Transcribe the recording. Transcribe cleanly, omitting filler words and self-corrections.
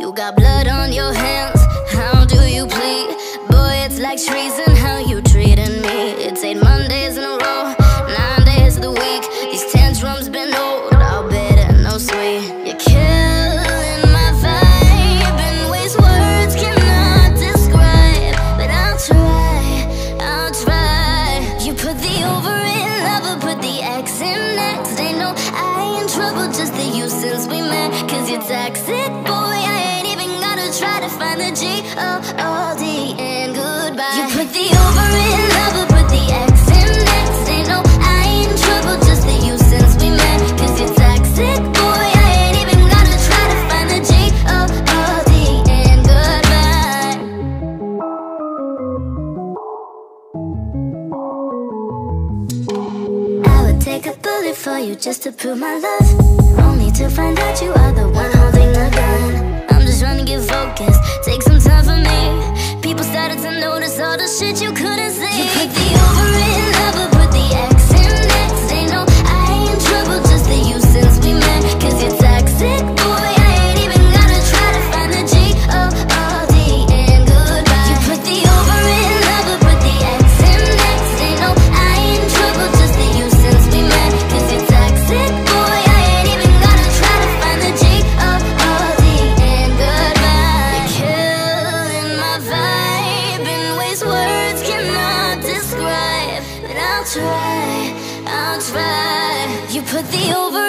You got blood on your hands, how do you plead? Boy, it's like treason how you treating me. It's 8 Mondays in a row, 9 days of the week. These tantrums been old, I'll bet it no sweet. You're killing my vibe in ways words cannot describe. But I'll try. You put the over in love, but put the X in next. Ain't no I in trouble, just the you since we met. Cause you're toxic, boy, I ain't even gotta try to find the G-O-O-D and goodbye. You put the over in love, but put the X in next. Ain't no I in trouble, just the you since we met. Cause you're toxic, boy, I ain't even gotta try to find the G-O-O-D and goodbye. I would take a bullet for you just to prove my love, only to find out you are the one holding the gun. I'm just trying to get focused, take some time for me. People started to notice all the shit you couldn't see. You put the over in love, but put the X in next. Ain't no I in trouble, just the you since we met. Cause you're toxic, boy, I ain't even gotta try to find the G-O-O-D and goodbye. You put the over in love, but put the X in next. Ain't no I in trouble, just the you since we met. Cause you're toxic, boy, I ain't even gotta try to find the G-O-O-D and goodbye. You're killing my vibe in ways words cannot describe. But I'll try. You put the over